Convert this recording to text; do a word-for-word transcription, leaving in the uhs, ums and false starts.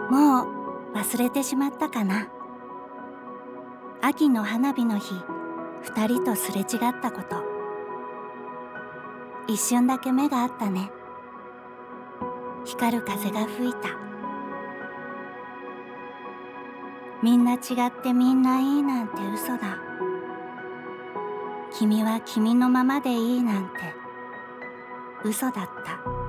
もう忘れてしまったかな。秋の花火の日、二人とすれ違ったこと。一瞬だけ目があったね。光る風が吹いた。みんな違ってみんないいなんて嘘だ。君は君のままでいいなんて嘘だった。